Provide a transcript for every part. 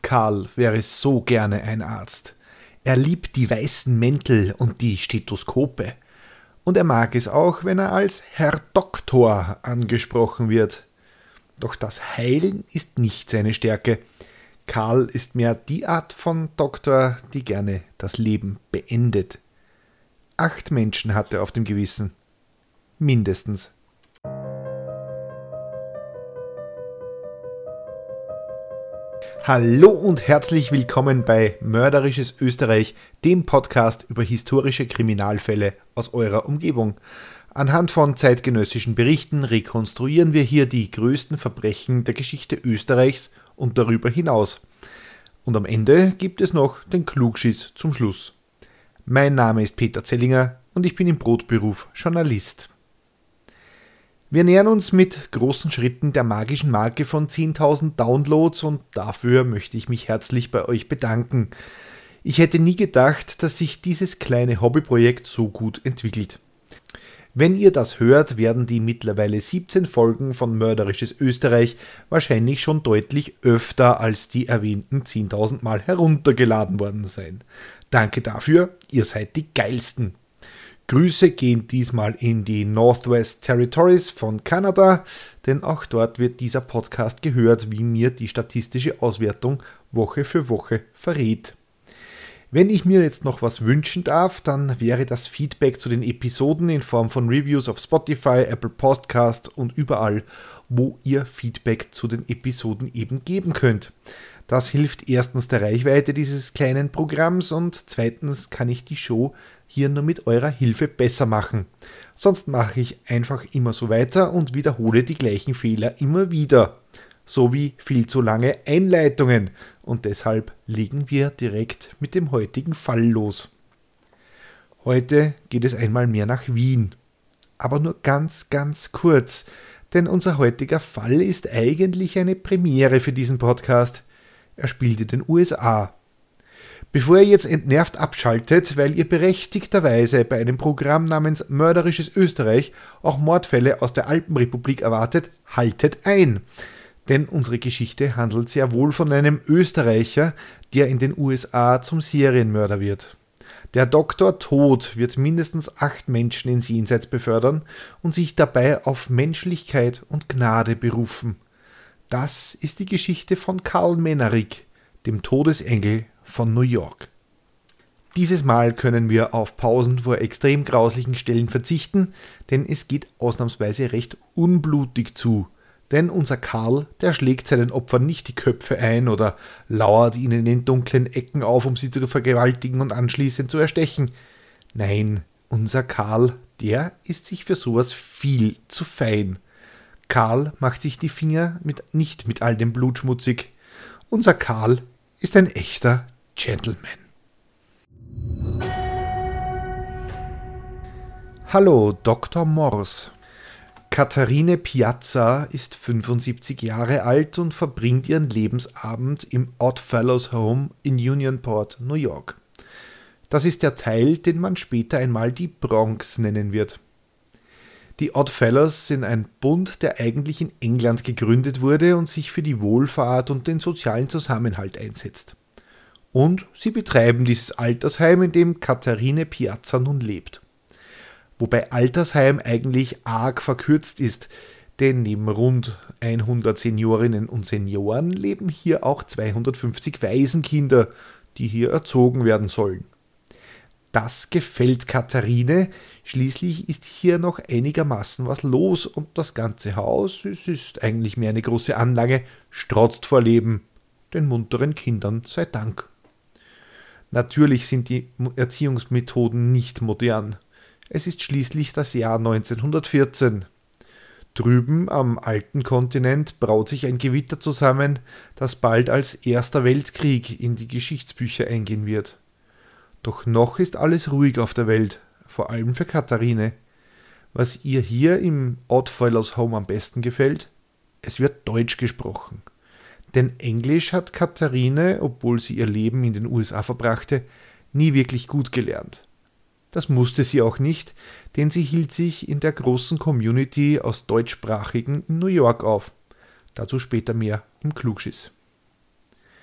Karl wäre so gerne ein Arzt. Er liebt die weißen Mäntel und die Stethoskope. Und er mag es auch, wenn er als Herr Doktor angesprochen wird. Doch das Heilen ist nicht seine Stärke. Karl ist mehr die Art von Doktor, die gerne das Leben beendet. 8 Menschen hat er auf dem Gewissen. Mindestens. Hallo und herzlich willkommen bei Mörderisches Österreich, dem Podcast über historische Kriminalfälle aus eurer Umgebung. Anhand von zeitgenössischen Berichten rekonstruieren wir hier die größten Verbrechen der Geschichte Österreichs und darüber hinaus. Und am Ende gibt es noch den Klugschiss zum Schluss. Mein Name ist Peter Zellinger und ich bin im Brotberuf Journalist. Wir nähern uns mit großen Schritten der magischen Marke von 10.000 Downloads und dafür möchte ich mich herzlich bei euch bedanken. Ich hätte nie gedacht, dass sich dieses kleine Hobbyprojekt so gut entwickelt. Wenn ihr das hört, werden die mittlerweile 17 Folgen von Mörderisches Österreich wahrscheinlich schon deutlich öfter als die erwähnten 10.000 Mal heruntergeladen worden sein. Danke dafür, ihr seid die Geilsten. Grüße gehen diesmal in die Northwest Territories von Kanada, denn auch dort wird dieser Podcast gehört, wie mir die statistische Auswertung Woche für Woche verrät. Wenn ich mir jetzt noch was wünschen darf, dann wäre das Feedback zu den Episoden in Form von Reviews auf Spotify, Apple Podcasts und überall, wo ihr Feedback zu den Episoden eben geben könnt. Das hilft erstens der Reichweite dieses kleinen Programms und zweitens kann ich die Show hier nur mit eurer Hilfe besser machen. Sonst mache ich einfach immer so weiter und wiederhole die gleichen Fehler immer wieder. So wie viel zu lange Einleitungen. Und deshalb legen wir direkt mit dem heutigen Fall los. Heute geht es einmal mehr nach Wien. Aber nur ganz kurz, denn unser heutiger Fall ist eigentlich eine Premiere für diesen Podcast. Er spielt in den USA. Bevor ihr jetzt entnervt abschaltet, weil ihr berechtigterweise bei einem Programm namens Mörderisches Österreich auch Mordfälle aus der Alpenrepublik erwartet, haltet ein. Denn unsere Geschichte handelt sehr wohl von einem Österreicher, der in den USA zum Serienmörder wird. Der Dr. Tod wird mindestens 8 Menschen ins Jenseits befördern und sich dabei auf Menschlichkeit und Gnade berufen. Das ist die Geschichte von Karl Menarek, dem Todesengel von New York. Dieses Mal können wir auf Pausen vor extrem grauslichen Stellen verzichten, denn es geht ausnahmsweise recht unblutig zu. Denn unser Karl, der schlägt seinen Opfern nicht die Köpfe ein oder lauert ihnen in den dunklen Ecken auf, um sie zu vergewaltigen und anschließend zu erstechen. Nein, unser Karl, der ist sich für sowas viel zu fein. Karl macht sich die Finger nicht mit all dem Blut schmutzig. Unser Karl ist ein echter Gentleman. Hallo, Dr. Morse. Katharine Piazza ist 75 Jahre alt und verbringt ihren Lebensabend im Oddfellows Home in Unionport, New York. Das ist der Teil, den man später einmal die Bronx nennen wird. Die Oddfellows sind ein Bund, der eigentlich in England gegründet wurde und sich für die Wohlfahrt und den sozialen Zusammenhalt einsetzt. Und sie betreiben dieses Altersheim, in dem Katharine Piazza nun lebt. Wobei Altersheim eigentlich arg verkürzt ist, denn neben rund 100 Seniorinnen und Senioren leben hier auch 250 Waisenkinder, die hier erzogen werden sollen. Das gefällt Katharine, schließlich ist hier noch einigermaßen was los und das ganze Haus, es ist eigentlich mehr eine große Anlage, strotzt vor Leben, den munteren Kindern sei Dank. Natürlich sind die Erziehungsmethoden nicht modern. Es ist schließlich das Jahr 1914. Drüben am alten Kontinent braut sich ein Gewitter zusammen, das bald als Erster Weltkrieg in die Geschichtsbücher eingehen wird. Doch noch ist alles ruhig auf der Welt, vor allem für Katharine. Was ihr hier im Oddfellows Home am besten gefällt? Es wird Deutsch gesprochen. Denn Englisch hat Katharine, obwohl sie ihr Leben in den USA verbrachte, nie wirklich gut gelernt. Das musste sie auch nicht, denn sie hielt sich in der großen Community aus Deutschsprachigen in New York auf. Dazu später mehr im Klugschiss.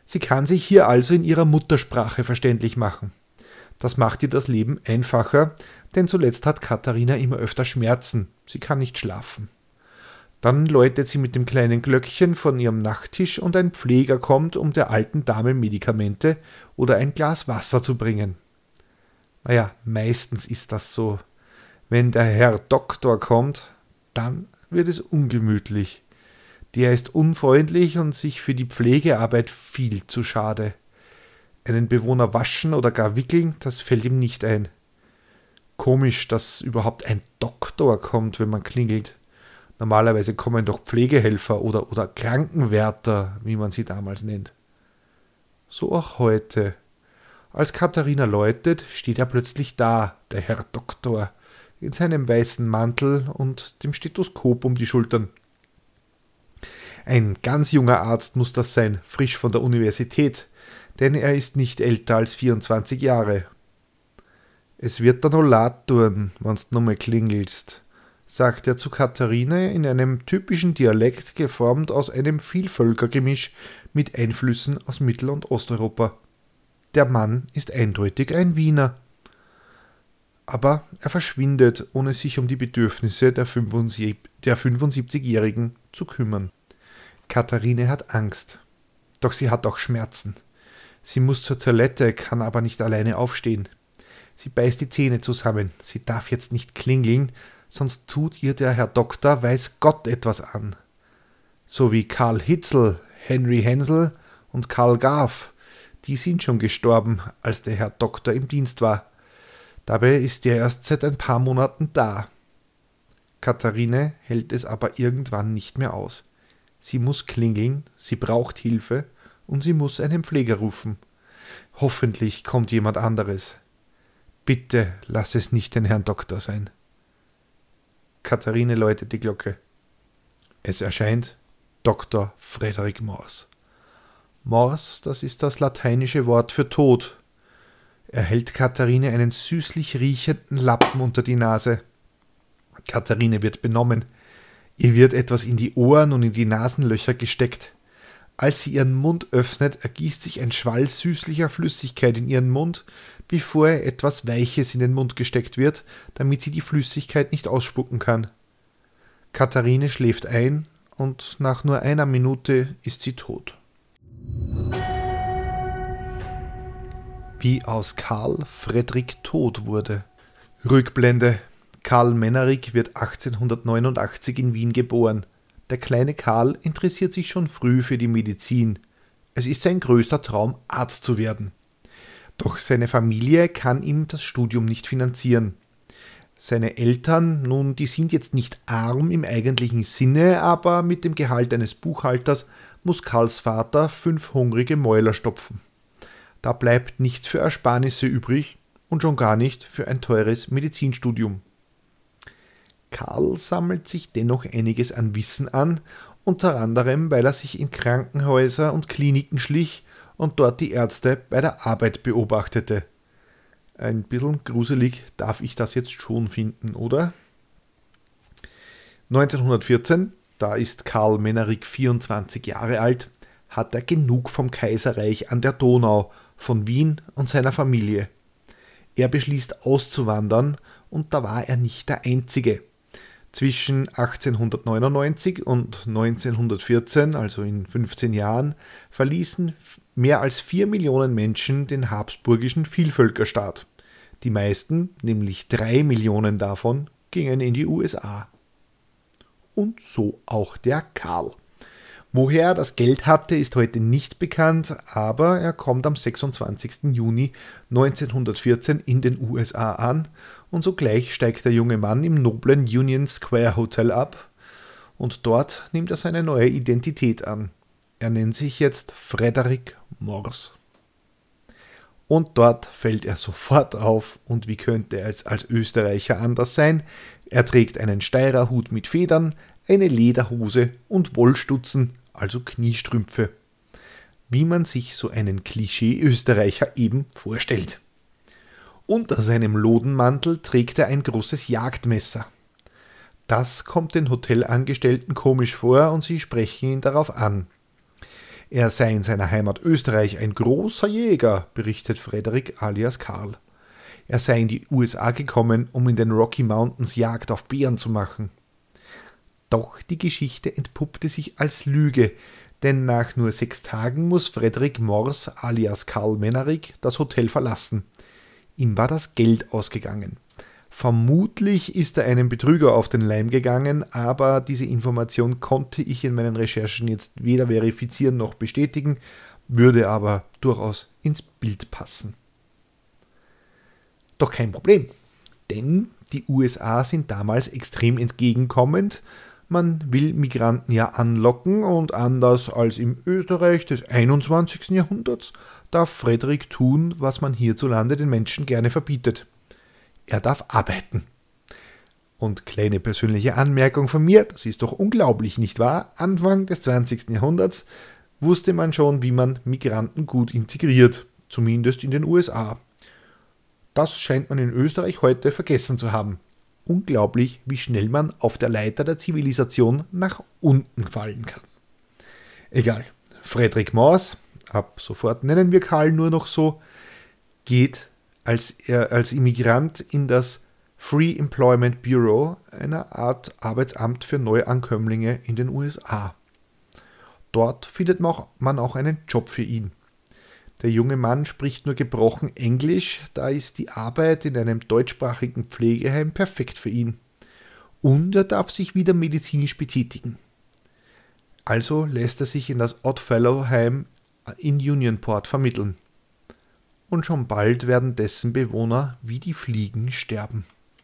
Sie kann sich hier also in ihrer Muttersprache verständlich machen. Das macht ihr das Leben einfacher, denn zuletzt hat Katharina immer öfter Schmerzen. Sie kann nicht schlafen. Dann läutet sie mit dem kleinen Glöckchen von ihrem Nachttisch und ein Pfleger kommt, um der alten Dame Medikamente oder ein Glas Wasser zu bringen. Naja, meistens ist das so. Wenn der Herr Doktor kommt, dann wird es ungemütlich. Der ist unfreundlich und sich für die Pflegearbeit viel zu schade. Einen Bewohner waschen oder gar wickeln, das fällt ihm nicht ein. Komisch, dass überhaupt ein Doktor kommt, wenn man klingelt. Normalerweise kommen doch Pflegehelfer oder Krankenwärter, wie man sie damals nennt. So auch heute. Als Katharina läutet, steht er plötzlich da, der Herr Doktor, in seinem weißen Mantel und dem Stethoskop um die Schultern. Ein ganz junger Arzt muss das sein, frisch von der Universität, denn er ist nicht älter als 24 Jahre. Es wird da noch leid tun, wenn's nochmal klingelst, sagt er zu Katharine in einem typischen Dialekt, geformt aus einem Vielvölkergemisch mit Einflüssen aus Mittel- und Osteuropa. Der Mann ist eindeutig ein Wiener. Aber er verschwindet, ohne sich um die Bedürfnisse der 75-Jährigen zu kümmern. Katharine hat Angst. Doch sie hat auch Schmerzen. Sie muss zur Toilette, kann aber nicht alleine aufstehen. Sie beißt die Zähne zusammen. Sie darf jetzt nicht klingeln, sonst tut ihr der Herr Doktor weiß Gott etwas an. So wie Karl Hitzel, Henry Hensel und Karl Garf. Die sind schon gestorben, als der Herr Doktor im Dienst war. Dabei ist er erst seit ein paar Monaten da. Katharine hält es aber irgendwann nicht mehr aus. Sie muss klingeln, sie braucht Hilfe und sie muss einen Pfleger rufen. Hoffentlich kommt jemand anderes. Bitte lass es nicht den Herrn Doktor sein. Katharine läutet die Glocke. Es erscheint Dr. Frederik Mors. Mors, das ist das lateinische Wort für Tod. Er hält Katharine einen süßlich riechenden Lappen unter die Nase. Katharine wird benommen. Ihr wird etwas in die Ohren und in die Nasenlöcher gesteckt. Als sie ihren Mund öffnet, ergießt sich ein Schwall süßlicher Flüssigkeit in ihren Mund, bevor etwas Weiches in den Mund gesteckt wird, damit sie die Flüssigkeit nicht ausspucken kann. Katharine schläft ein und nach nur einer Minute ist sie tot. Wie aus Karl Fredrik tot wurde. Rückblende. Karl Menarik wird 1889 in Wien geboren. Der kleine Karl interessiert sich schon früh für die Medizin. Es ist sein größter Traum, Arzt zu werden. Doch seine Familie kann ihm das Studium nicht finanzieren. Seine Eltern, nun, die sind jetzt nicht arm im eigentlichen Sinne, aber mit dem Gehalt eines Buchhalters muss Karls Vater 5 hungrige Mäuler stopfen. Da bleibt nichts für Ersparnisse übrig und schon gar nicht für ein teures Medizinstudium. Karl sammelt sich dennoch einiges an Wissen an, unter anderem, weil er sich in Krankenhäuser und Kliniken schlich und dort die Ärzte bei der Arbeit beobachtete. Ein bisschen gruselig darf ich das jetzt schon finden, oder? 1914, da ist Karl Menarik 24 Jahre alt, hat er genug vom Kaiserreich an der Donau, von Wien und seiner Familie. Er beschließt auszuwandern und da war er nicht der Einzige. Zwischen 1899 und 1914, also in 15 Jahren, verließen mehr als 4 Millionen Menschen den habsburgischen Vielvölkerstaat. Die meisten, nämlich 3 Millionen davon, gingen in die USA. Und so auch der Karl. Woher er das Geld hatte, ist heute nicht bekannt, aber er kommt am 26. Juni 1914 in den USA an und sogleich steigt der junge Mann im noblen Union Square Hotel ab und dort nimmt er seine neue Identität an. Er nennt sich jetzt Frederik Mors. Und dort fällt er sofort auf und wie könnte er als Österreicher anders sein? Er trägt einen Steirerhut mit Federn, eine Lederhose und Wollstutzen, also Kniestrümpfe. Wie man sich so einen Klischee-Österreicher eben vorstellt. Unter seinem Lodenmantel trägt er ein großes Jagdmesser. Das kommt den Hotelangestellten komisch vor und sie sprechen ihn darauf an. Er sei in seiner Heimat Österreich ein großer Jäger, berichtet Frederik alias Karl. Er sei in die USA gekommen, um in den Rocky Mountains Jagd auf Bären zu machen. Doch die Geschichte entpuppte sich als Lüge, denn nach nur 6 Tagen muss Frederik Mors alias Karl Menarik das Hotel verlassen. Ihm war das Geld ausgegangen. Vermutlich ist er einem Betrüger auf den Leim gegangen, aber diese Information konnte ich in meinen Recherchen jetzt weder verifizieren noch bestätigen, würde aber durchaus ins Bild passen. Doch kein Problem, denn die USA sind damals extrem entgegenkommend. Man will Migranten ja anlocken und anders als im Österreich des 21. Jahrhunderts darf Frederik tun, was man hierzulande den Menschen gerne verbietet. Er darf arbeiten. Und kleine persönliche Anmerkung von mir, das ist doch unglaublich, nicht wahr? Anfang des 20. Jahrhunderts wusste man schon, wie man Migranten gut integriert, zumindest in den USA. Das scheint man in Österreich heute vergessen zu haben. Unglaublich, wie schnell man auf der Leiter der Zivilisation nach unten fallen kann. Egal, Frederik Mors, ab sofort nennen wir Karl nur noch so, geht als Immigrant in das Free Employment Bureau, einer Art Arbeitsamt für Neuankömmlinge in den USA. Dort findet man auch einen Job für ihn. Der junge Mann spricht nur gebrochen Englisch, da ist die Arbeit in einem deutschsprachigen Pflegeheim perfekt für ihn. Und er darf sich wieder medizinisch betätigen. Also lässt er sich in das Oddfellow-Heim in Unionport vermitteln. Und schon bald werden dessen Bewohner wie die Fliegen sterben.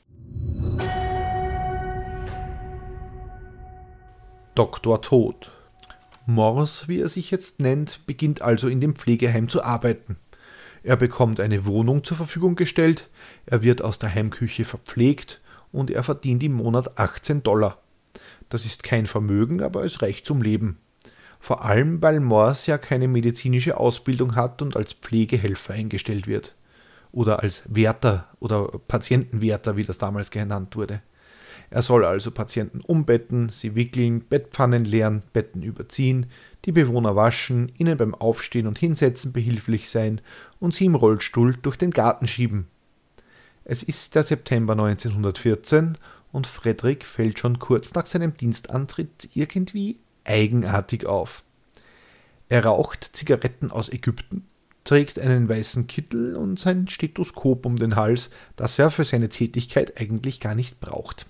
Dr. Tod. Mors, wie er sich jetzt nennt, beginnt also in dem Pflegeheim zu arbeiten. Er bekommt eine Wohnung zur Verfügung gestellt, er wird aus der Heimküche verpflegt und er verdient im Monat $18. Das ist kein Vermögen, aber es reicht zum Leben. Vor allem, weil Mors ja keine medizinische Ausbildung hat und als Pflegehelfer eingestellt wird. Oder als Wärter oder Patientenwärter, wie das damals genannt wurde. Er soll also Patienten umbetten, sie wickeln, Bettpfannen leeren, Betten überziehen, die Bewohner waschen, ihnen beim Aufstehen und Hinsetzen behilflich sein und sie im Rollstuhl durch den Garten schieben. Es ist der September 1914 und Frederik fällt schon kurz nach seinem Dienstantritt irgendwie eigenartig auf. Er raucht Zigaretten aus Ägypten, trägt einen weißen Kittel und sein Stethoskop um den Hals, das er für seine Tätigkeit eigentlich gar nicht braucht.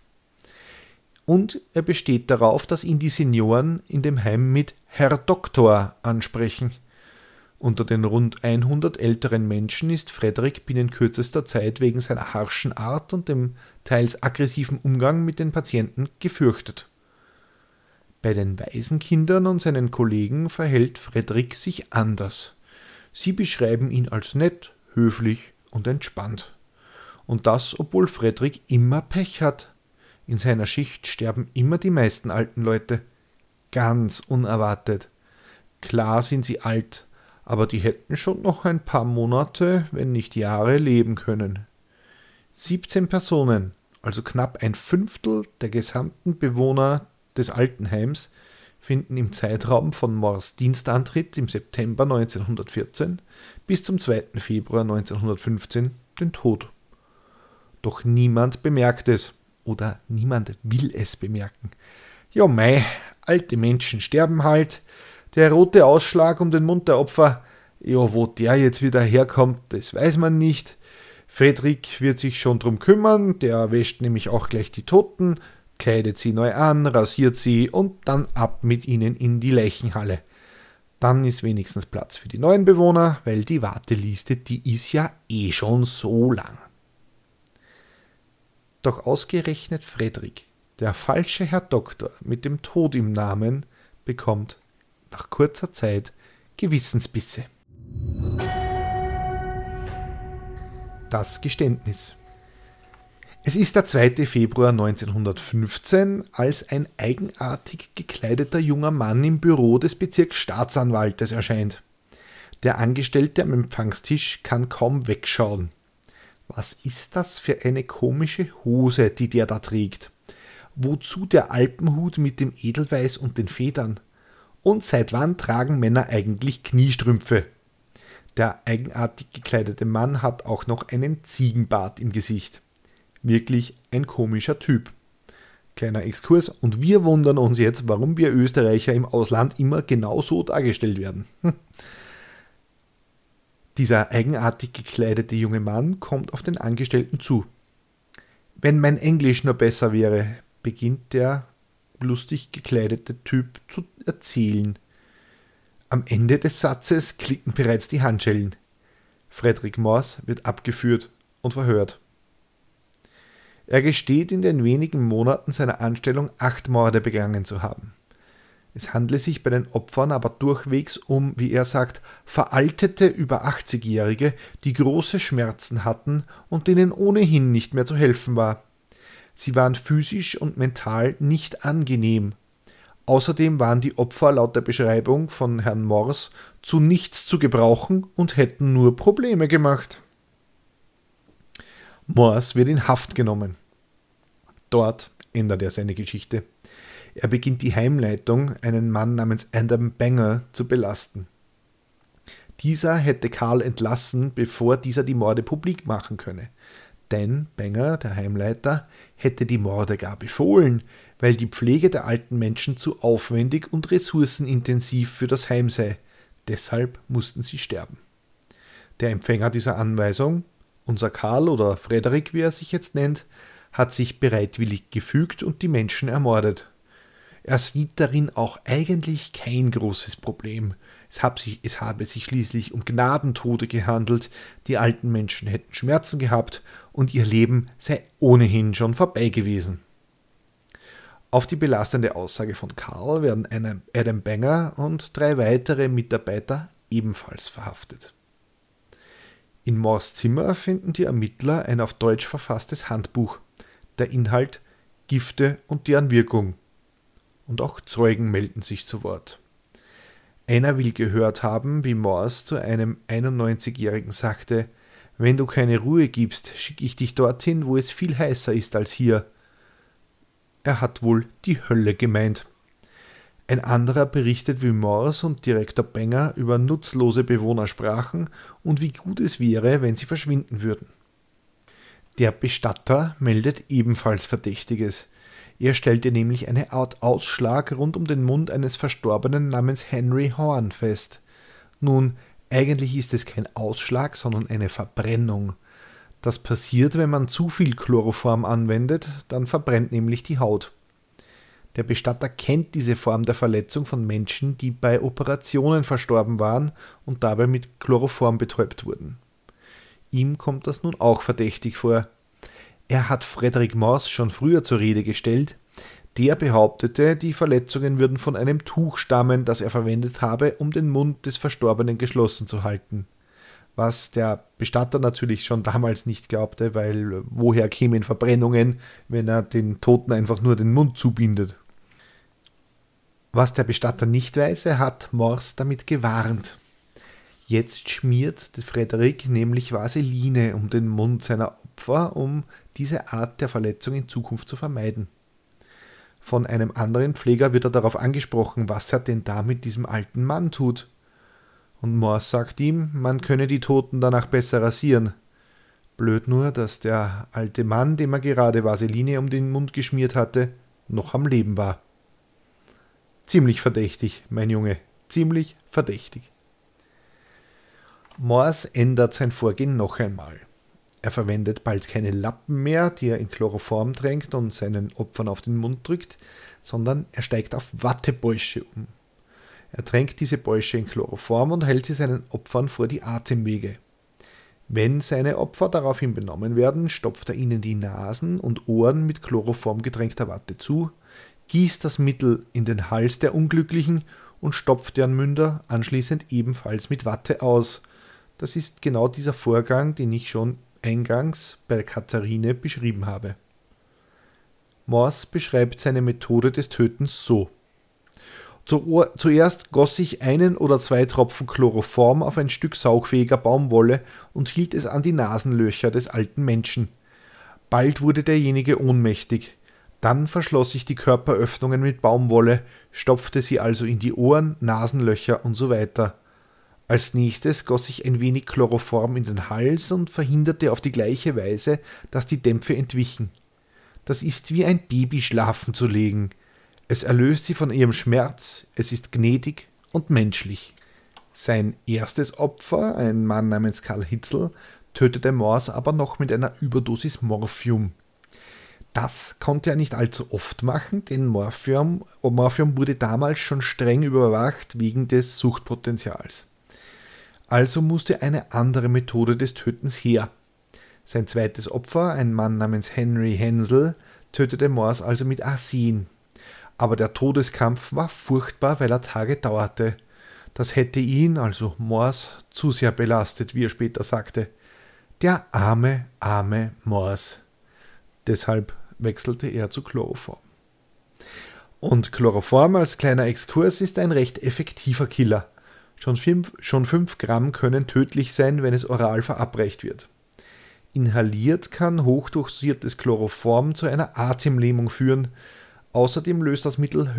Und er besteht darauf, dass ihn die Senioren in dem Heim mit Herr Doktor ansprechen. Unter den rund 100 älteren Menschen ist Frederik binnen kürzester Zeit wegen seiner harschen Art und dem teils aggressiven Umgang mit den Patienten gefürchtet. Bei den Waisenkindern und seinen Kollegen verhält Frederik sich anders. Sie beschreiben ihn als nett, höflich und entspannt. Und das, obwohl Frederik immer Pech hat. In seiner Schicht sterben immer die meisten alten Leute. Ganz unerwartet. Klar sind sie alt, aber die hätten schon noch ein paar Monate, wenn nicht Jahre, leben können. 17 Personen, also knapp ein Fünftel der gesamten Bewohner des Altenheims, finden im Zeitraum von Mors Dienstantritt im September 1914 bis zum 2. Februar 1915 den Tod. Doch niemand bemerkt es. Oder niemand will es bemerken. Ja mei, alte Menschen sterben halt. Der rote Ausschlag um den Mund der Opfer, ja, wo der jetzt wieder herkommt, das weiß man nicht. Frederik wird sich schon drum kümmern, der wäscht nämlich auch gleich die Toten, kleidet sie neu an, rasiert sie und dann ab mit ihnen in die Leichenhalle. Dann ist wenigstens Platz für die neuen Bewohner, weil die Warteliste, die ist ja eh schon so lang. Doch ausgerechnet Frederik, der falsche Herr Doktor mit dem Tod im Namen, bekommt nach kurzer Zeit Gewissensbisse. Das Geständnis. Es ist der 2. Februar 1915, als ein eigenartig gekleideter junger Mann im Büro des Bezirksstaatsanwaltes erscheint. Der Angestellte am Empfangstisch kann kaum wegschauen. Was ist das für eine komische Hose, die der da trägt? Wozu der Alpenhut mit dem Edelweiß und den Federn? Und seit wann tragen Männer eigentlich Kniestrümpfe? Der eigenartig gekleidete Mann hat auch noch einen Ziegenbart im Gesicht. Wirklich ein komischer Typ. Kleiner Exkurs, und wir wundern uns jetzt, warum wir Österreicher im Ausland immer genauso dargestellt werden. Dieser eigenartig gekleidete junge Mann kommt auf den Angestellten zu. Wenn mein Englisch nur besser wäre, beginnt der lustig gekleidete Typ zu erzählen. Am Ende des Satzes klicken bereits die Handschellen. Frederick Morse wird abgeführt und verhört. Er gesteht in den wenigen Monaten seiner Anstellung 8 Morde begangen zu haben. Es handle sich bei den Opfern aber durchwegs um, wie er sagt, veraltete über 80-Jährige, die große Schmerzen hatten und denen ohnehin nicht mehr zu helfen war. Sie waren physisch und mental nicht angenehm. Außerdem waren die Opfer laut der Beschreibung von Herrn Morse zu nichts zu gebrauchen und hätten nur Probleme gemacht. Morse wird in Haft genommen. Dort ändert er seine Geschichte. Er beginnt die Heimleitung, einen Mann namens Adam Banger, zu belasten. Dieser hätte Karl entlassen, bevor dieser die Morde publik machen könne. Denn Banger, der Heimleiter, hätte die Morde gar befohlen, weil die Pflege der alten Menschen zu aufwendig und ressourcenintensiv für das Heim sei. Deshalb mussten sie sterben. Der Empfänger dieser Anweisung, unser Karl oder Frederik, wie er sich jetzt nennt, hat sich bereitwillig gefügt und die Menschen ermordet. Er sieht darin auch eigentlich kein großes Problem. Es habe sich schließlich um Gnadentode gehandelt, die alten Menschen hätten Schmerzen gehabt und ihr Leben sei ohnehin schon vorbei gewesen. Auf die belastende Aussage von Karl werden Adam Banger und 3 weitere Mitarbeiter ebenfalls verhaftet. In Morse' Zimmer finden die Ermittler ein auf Deutsch verfasstes Handbuch. Der Inhalt: Gifte und deren Wirkung. Und auch Zeugen melden sich zu Wort. Einer will gehört haben, wie Morse zu einem 91-Jährigen sagte: Wenn du keine Ruhe gibst, schicke ich dich dorthin, wo es viel heißer ist als hier. Er hat wohl die Hölle gemeint. Ein anderer berichtet, wie Morse und Direktor Banger über nutzlose Bewohner sprachen und wie gut es wäre, wenn sie verschwinden würden. Der Bestatter meldet ebenfalls Verdächtiges. Er stellte nämlich eine Art Ausschlag rund um den Mund eines Verstorbenen namens Henry Horn fest. Nun, eigentlich ist es kein Ausschlag, sondern eine Verbrennung. Das passiert, wenn man zu viel Chloroform anwendet, dann verbrennt nämlich die Haut. Der Bestatter kennt diese Form der Verletzung von Menschen, die bei Operationen verstorben waren und dabei mit Chloroform betäubt wurden. Ihm kommt das nun auch verdächtig vor. Er hat Frederick Morse schon früher zur Rede gestellt. Der behauptete, die Verletzungen würden von einem Tuch stammen, das er verwendet habe, um den Mund des Verstorbenen geschlossen zu halten. Was der Bestatter natürlich schon damals nicht glaubte, weil woher kämen Verbrennungen, wenn er den Toten einfach nur den Mund zubindet? Was der Bestatter nicht weiß, er hat Morse damit gewarnt. Jetzt schmiert Frederik nämlich Vaseline um den Mund seiner Opfer, um diese Art der Verletzung in Zukunft zu vermeiden. Von einem anderen Pfleger wird er darauf angesprochen, was er denn da mit diesem alten Mann tut. Und Morse sagt ihm, man könne die Toten danach besser rasieren. Blöd nur, dass der alte Mann, dem er gerade Vaseline um den Mund geschmiert hatte, noch am Leben war. Ziemlich verdächtig, mein Junge, ziemlich verdächtig. Morse ändert sein Vorgehen noch einmal. Er verwendet bald keine Lappen mehr, die er in Chloroform tränkt und seinen Opfern auf den Mund drückt, sondern er steigt auf Wattebäusche um. Er tränkt diese Bäusche in Chloroform und hält sie seinen Opfern vor die Atemwege. Wenn seine Opfer daraufhin benommen werden, stopft er ihnen die Nasen und Ohren mit Chloroform getränkter Watte zu, gießt das Mittel in den Hals der Unglücklichen und stopft deren Münder anschließend ebenfalls mit Watte aus. Das ist genau dieser Vorgang, den ich schon eingangs bei Katharine beschrieben habe. Morse beschreibt seine Methode des Tötens so: Zuerst goss ich 1 oder 2 Tropfen Chloroform auf ein Stück saugfähiger Baumwolle und hielt es an die Nasenlöcher des alten Menschen. Bald wurde derjenige ohnmächtig. Dann verschloss sich die Körperöffnungen mit Baumwolle, stopfte sie also in die Ohren, Nasenlöcher und so weiter. Als nächstes goss sich ein wenig Chloroform in den Hals und verhinderte auf die gleiche Weise, dass die Dämpfe entwichen. Das ist wie ein Baby schlafen zu legen. Es erlöst sie von ihrem Schmerz, es ist gnädig und menschlich. Sein erstes Opfer, ein Mann namens Karl Hitzel, tötete Morse aber noch mit einer Überdosis Morphium. Das konnte er nicht allzu oft machen, denn Morphium wurde damals schon streng überwacht wegen des Suchtpotenzials. Also musste eine andere Methode des Tötens her. Sein zweites Opfer, ein Mann namens Henry Hensel, tötete Morse also mit Arsen. Aber der Todeskampf war furchtbar, weil er Tage dauerte. Das hätte ihn, also Morse, zu sehr belastet, wie er später sagte. Der arme, arme Morse. Deshalb wechselte er zu Chloroform. Und Chloroform als kleiner Exkurs ist ein recht effektiver Killer. Schon 5 Gramm können tödlich sein, wenn es oral verabreicht wird. Inhaliert kann hochdosiertes Chloroform zu einer Atemlähmung führen. Außerdem löst das Mittel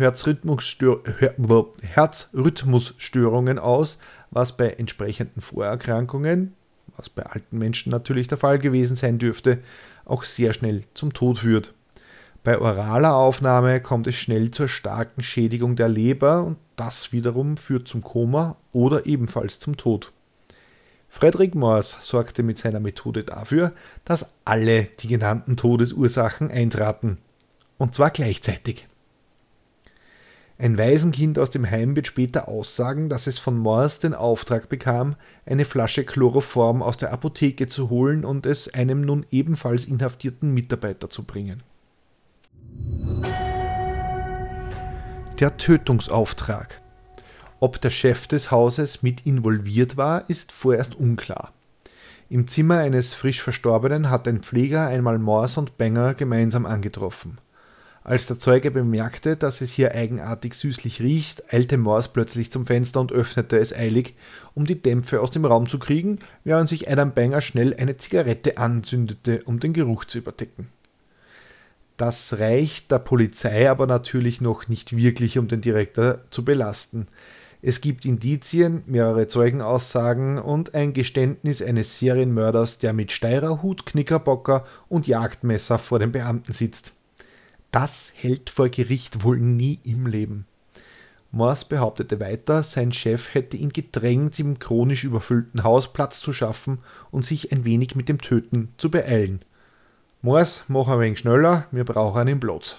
Herzrhythmusstörungen aus, was bei entsprechenden Vorerkrankungen, was bei alten Menschen natürlich der Fall gewesen sein dürfte, auch sehr schnell zum Tod führt. Bei oraler Aufnahme kommt es schnell zur starken Schädigung der Leber und das wiederum führt zum Koma oder ebenfalls zum Tod. Frederick Morse sorgte mit seiner Methode dafür, dass alle die genannten Todesursachen eintraten. Und zwar gleichzeitig. Ein Waisenkind aus dem Heim wird später aussagen, dass es von Morse den Auftrag bekam, eine Flasche Chloroform aus der Apotheke zu holen und es einem nun ebenfalls inhaftierten Mitarbeiter zu bringen. Der Tötungsauftrag. Ob der Chef des Hauses mit involviert war, ist vorerst unklar. Im Zimmer eines frisch Verstorbenen hat ein Pfleger einmal Morse und Banger gemeinsam angetroffen. Als der Zeuge bemerkte, dass es hier eigenartig süßlich riecht, eilte Morse plötzlich zum Fenster und öffnete es eilig, um die Dämpfe aus dem Raum zu kriegen, während sich Adam Banger schnell eine Zigarette anzündete, um den Geruch zu überdecken. Das reicht der Polizei aber natürlich noch nicht wirklich, um den Direktor zu belasten. Es gibt Indizien, mehrere Zeugenaussagen und ein Geständnis eines Serienmörders, der mit Steirerhut, Knickerbocker und Jagdmesser vor dem Beamten sitzt. Das hält vor Gericht wohl nie im Leben. Morse behauptete weiter, sein Chef hätte ihn gedrängt, im chronisch überfüllten Haus Platz zu schaffen und sich ein wenig mit dem Töten zu beeilen. Morse, mach ein wenig schneller, wir brauchen einen Platz.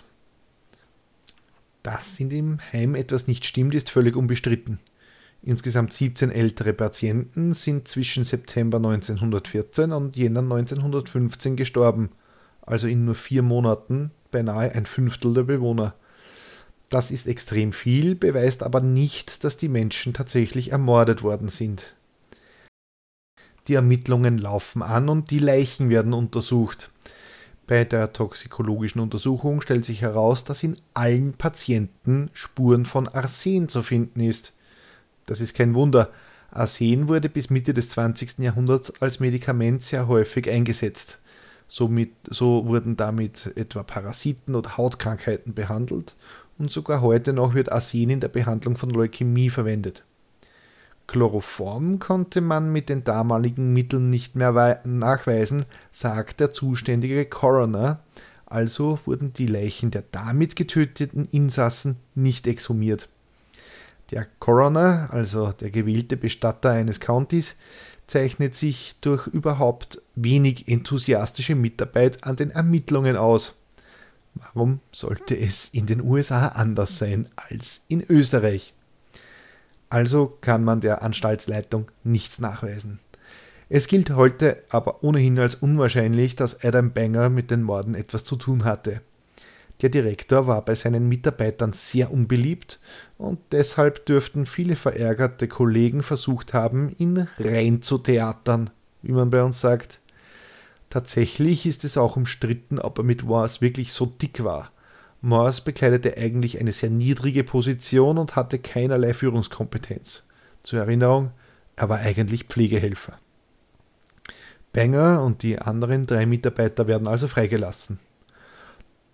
Dass in dem Heim etwas nicht stimmt, ist völlig unbestritten. Insgesamt 17 ältere Patienten sind zwischen September 1914 und Jänner 1915 gestorben, also in nur 4 Monaten beinahe ein Fünftel der Bewohner. Das ist extrem viel, beweist aber nicht, dass die Menschen tatsächlich ermordet worden sind. Die Ermittlungen laufen an und die Leichen werden untersucht. Bei der toxikologischen Untersuchung stellt sich heraus, dass in allen Patienten Spuren von Arsen zu finden ist. Das ist kein Wunder. Arsen wurde bis Mitte des 20. Jahrhunderts als Medikament sehr häufig eingesetzt. So wurden damit etwa Parasiten oder Hautkrankheiten behandelt und sogar heute noch wird Arsen in der Behandlung von Leukämie verwendet. Chloroform konnte man mit den damaligen Mitteln nicht mehr nachweisen, sagt der zuständige Coroner, also wurden die Leichen der damit getöteten Insassen nicht exhumiert. Der Coroner, also der gewählte Bestatter eines Countys, zeichnet sich durch überhaupt wenig enthusiastische Mitarbeit an den Ermittlungen aus. Warum sollte es in den USA anders sein als in Österreich? Also kann man der Anstaltsleitung nichts nachweisen. Es gilt heute aber ohnehin als unwahrscheinlich, dass Adam Banger mit den Morden etwas zu tun hatte. Der Direktor war bei seinen Mitarbeitern sehr unbeliebt und deshalb dürften viele verärgerte Kollegen versucht haben, ihn rein zu theatern, wie man bei uns sagt. Tatsächlich ist es auch umstritten, ob er mit Morse wirklich so dick war. Morse bekleidete eigentlich eine sehr niedrige Position und hatte keinerlei Führungskompetenz. Zur Erinnerung, er war eigentlich Pflegehelfer. Banger und die anderen 3 Mitarbeiter werden also freigelassen.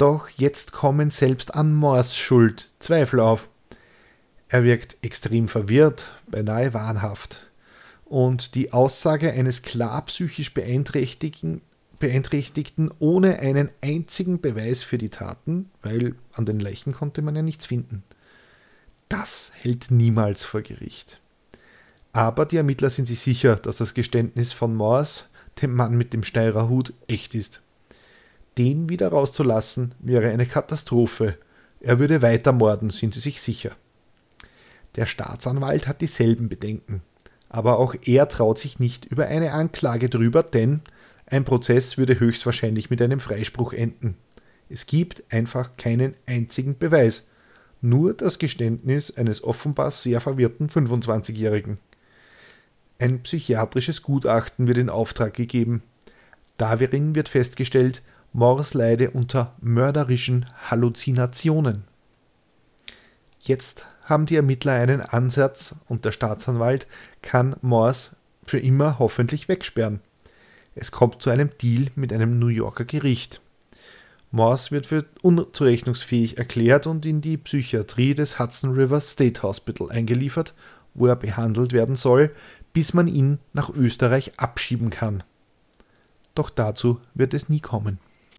Doch jetzt kommen selbst an Moores Schuld Zweifel auf. Er wirkt extrem verwirrt, beinahe wahnhaft. Und die Aussage eines klar psychisch Beeinträchtigten ohne einen einzigen Beweis für die Taten, weil an den Leichen konnte man ja nichts finden, das hält niemals vor Gericht. Aber die Ermittler sind sich sicher, dass das Geständnis von Moores, dem Mann mit dem Steirer Hut, echt ist. Den wieder rauszulassen wäre eine Katastrophe. Er würde weiter morden, sind sie sich sicher. Der Staatsanwalt hat dieselben Bedenken. Aber auch er traut sich nicht über eine Anklage drüber, denn ein Prozess würde höchstwahrscheinlich mit einem Freispruch enden. Es gibt einfach keinen einzigen Beweis. Nur das Geständnis eines offenbar sehr verwirrten 25-Jährigen. Ein psychiatrisches Gutachten wird in Auftrag gegeben. Darin wird festgestellt, Moores leide unter mörderischen Halluzinationen. Jetzt haben die Ermittler einen Ansatz und der Staatsanwalt kann Moores für immer hoffentlich wegsperren. Es kommt zu einem Deal mit einem New Yorker Gericht. Moores wird für unzurechnungsfähig erklärt und in die Psychiatrie des Hudson River State Hospital eingeliefert, wo er behandelt werden soll, bis man ihn nach Österreich abschieben kann. Doch dazu wird es nie kommen.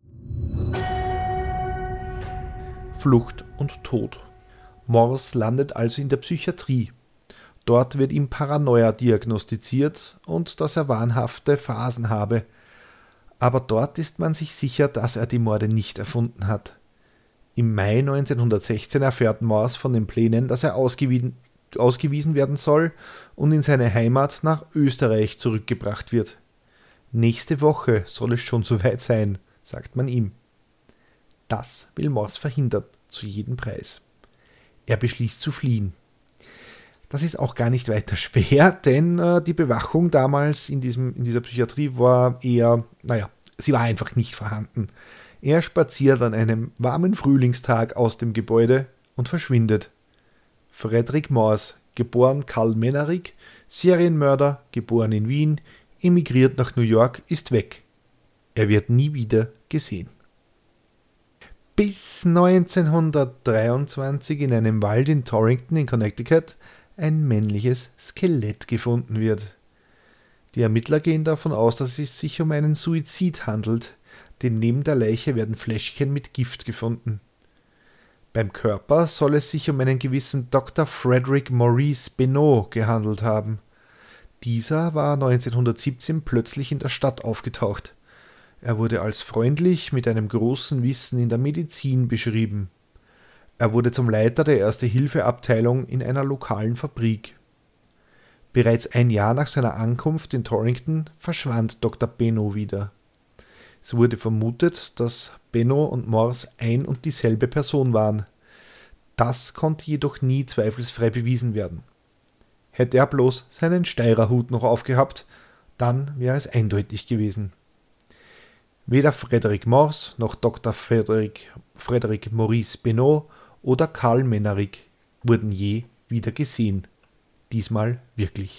Flucht und Tod. Moores landet also in der Psychiatrie. Dort wird ihm Paranoia diagnostiziert und dass er wahnhafte Phasen habe. Aber dort ist man sich sicher, dass er die Morde nicht erfunden hat. Im Mai 1916 erfährt Moores von den Plänen, dass er ausgewiesen werden soll und in seine Heimat nach Österreich zurückgebracht wird. Nächste Woche soll es schon soweit sein, sagt man ihm. Das will Moores verhindern, zu jedem Preis. Er beschließt zu fliehen. Das ist auch gar nicht weiter schwer, denn die Bewachung damals in dieser Psychiatrie war eher, sie war einfach nicht vorhanden. Er spaziert an einem warmen Frühlingstag aus dem Gebäude und verschwindet. Frederick Moores, geboren Karl Menarik, Serienmörder, geboren in Wien, emigriert nach New York, ist weg. Er wird nie wieder gesehen. Bis 1923 in einem Wald in Torrington in Connecticut ein männliches Skelett gefunden wird. Die Ermittler gehen davon aus, dass es sich um einen Suizid handelt, denn neben der Leiche werden Fläschchen mit Gift gefunden. Beim Körper soll es sich um einen gewissen Dr. Frederick Maurice Benoit gehandelt haben. Dieser war 1917 plötzlich in der Stadt aufgetaucht. Er wurde als freundlich mit einem großen Wissen in der Medizin beschrieben. Er wurde zum Leiter der Erste-Hilfe-Abteilung in einer lokalen Fabrik. Bereits ein Jahr nach seiner Ankunft in Torrington verschwand Dr. Benoit wieder. Es wurde vermutet, dass Benoit und Moores ein und dieselbe Person waren. Das konnte jedoch nie zweifelsfrei bewiesen werden. Hätte er bloß seinen Steirer Hut noch aufgehabt, dann wäre es eindeutig gewesen. Weder Frederick Moores noch Dr. Frederick Maurice Benoit oder Karl Menarik wurden je wieder gesehen. Diesmal wirklich.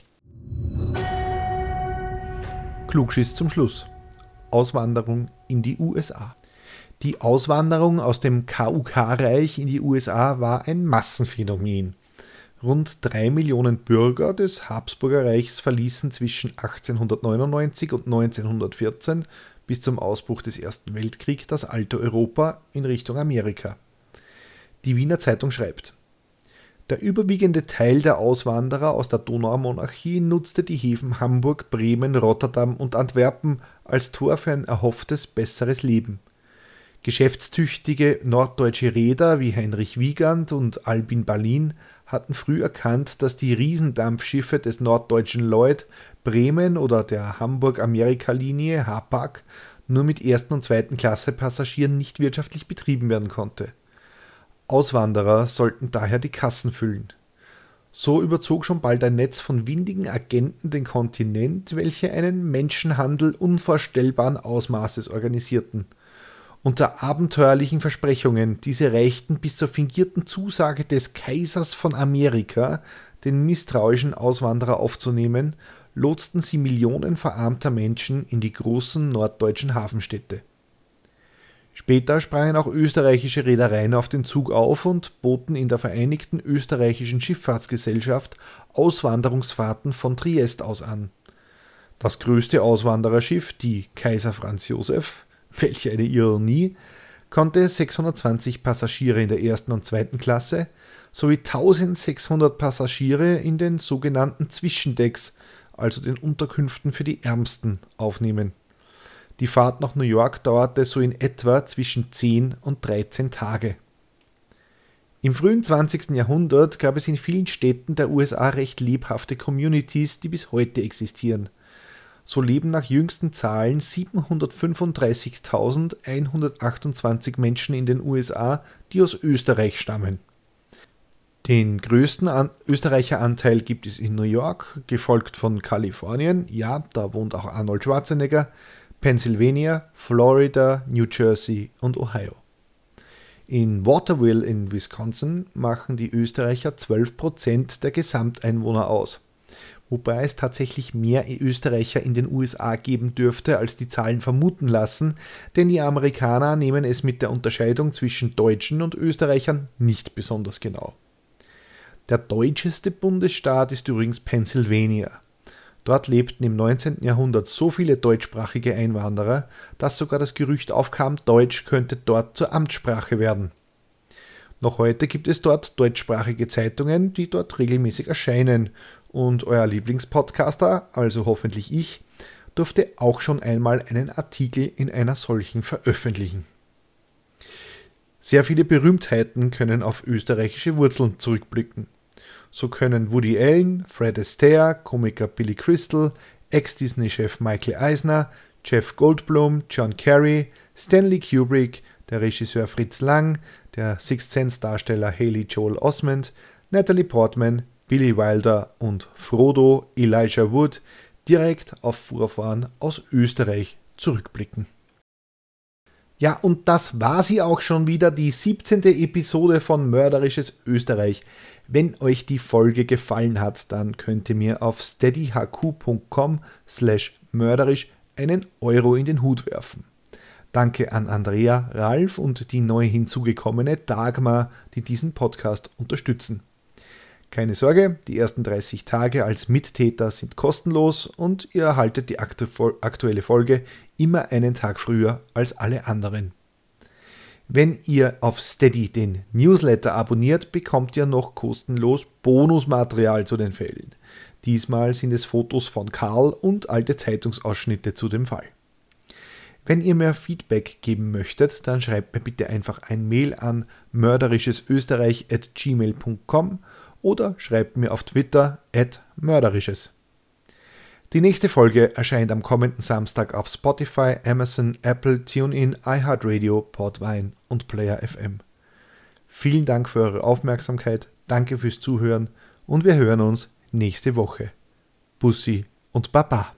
Klugschiss zum Schluss. Auswanderung in die USA. Die Auswanderung aus dem KUK-Reich in die USA war ein Massenphänomen. Rund 3 Millionen Bürger des Habsburgerreichs verließen zwischen 1899 und 1914 bis zum Ausbruch des Ersten Weltkriegs das alte Europa in Richtung Amerika. Die Wiener Zeitung schreibt: Der überwiegende Teil der Auswanderer aus der Donaumonarchie nutzte die Häfen Hamburg, Bremen, Rotterdam und Antwerpen als Tor für ein erhofftes besseres Leben. Geschäftstüchtige norddeutsche Reeder wie Heinrich Wiegand und Albin Ballin hatten früh erkannt, dass die Riesendampfschiffe des norddeutschen Lloyd, Bremen oder der Hamburg-Amerika-Linie Hapag nur mit ersten und zweiten Klasse Passagieren nicht wirtschaftlich betrieben werden konnte. Auswanderer sollten daher die Kassen füllen. So überzog schon bald ein Netz von windigen Agenten den Kontinent, welche einen Menschenhandel unvorstellbaren Ausmaßes organisierten. Unter abenteuerlichen Versprechungen, diese reichten bis zur fingierten Zusage des Kaisers von Amerika, den misstrauischen Auswanderer aufzunehmen, lotsten sie Millionen verarmter Menschen in die großen norddeutschen Hafenstädte. Später sprangen auch österreichische Reedereien auf den Zug auf und boten in der Vereinigten Österreichischen Schifffahrtsgesellschaft Auswanderungsfahrten von Triest aus an. Das größte Auswandererschiff, die Kaiser Franz Joseph, welch eine Ironie, konnte 620 Passagiere in der ersten und zweiten Klasse sowie 1600 Passagiere in den sogenannten Zwischendecks, also den Unterkünften für die Ärmsten, aufnehmen. Die Fahrt nach New York dauerte so in etwa zwischen 10 und 13 Tage. Im frühen 20. Jahrhundert gab es in vielen Städten der USA recht lebhafte Communities, die bis heute existieren. So leben nach jüngsten Zahlen 735.128 Menschen in den USA, die aus Österreich stammen. Den größten Österreicheranteil gibt es in New York, gefolgt von Kalifornien, ja, da wohnt auch Arnold Schwarzenegger, Pennsylvania, Florida, New Jersey und Ohio. In Waterville in Wisconsin machen die Österreicher 12% der Gesamteinwohner aus, wobei es tatsächlich mehr Österreicher in den USA geben dürfte, als die Zahlen vermuten lassen, denn die Amerikaner nehmen es mit der Unterscheidung zwischen Deutschen und Österreichern nicht besonders genau. Der deutscheste Bundesstaat ist übrigens Pennsylvania. Dort lebten im 19. Jahrhundert so viele deutschsprachige Einwanderer, dass sogar das Gerücht aufkam, Deutsch könnte dort zur Amtssprache werden. Noch heute gibt es dort deutschsprachige Zeitungen, die dort regelmäßig erscheinen, und euer Lieblingspodcaster, also hoffentlich ich, durfte auch schon einmal einen Artikel in einer solchen veröffentlichen. Sehr viele Berühmtheiten können auf österreichische Wurzeln zurückblicken. So können Woody Allen, Fred Astaire, Komiker Billy Crystal, Ex-Disney-Chef Michael Eisner, Jeff Goldblum, John Kerry, Stanley Kubrick, der Regisseur Fritz Lang, der Sixth Sense-Darsteller Haley Joel Osment, Natalie Portman, Billy Wilder und Frodo Elijah Wood direkt auf Vorfahren aus Österreich zurückblicken. Ja, und das war sie auch schon wieder, die 17. Episode von Mörderisches Österreich. Wenn euch die Folge gefallen hat, dann könnt ihr mir auf steadyhq.com/mörderisch einen Euro in den Hut werfen. Danke an Andrea, Ralf und die neu hinzugekommene Dagmar, die diesen Podcast unterstützen. Keine Sorge, die ersten 30 Tage als Mittäter sind kostenlos und ihr erhaltet die aktuelle Folge immer einen Tag früher als alle anderen. Wenn ihr auf Steady den Newsletter abonniert, bekommt ihr noch kostenlos Bonusmaterial zu den Fällen. Diesmal sind es Fotos von Karl und alte Zeitungsausschnitte zu dem Fall. Wenn ihr mir Feedback geben möchtet, dann schreibt mir bitte einfach ein Mail an mörderischesösterreich@gmail.com oder schreibt mir auf Twitter @mörderisches. Die nächste Folge erscheint am kommenden Samstag auf Spotify, Amazon, Apple, TuneIn, iHeartRadio, Podvine und Player FM. Vielen Dank für eure Aufmerksamkeit, danke fürs Zuhören und wir hören uns nächste Woche. Bussi und Baba.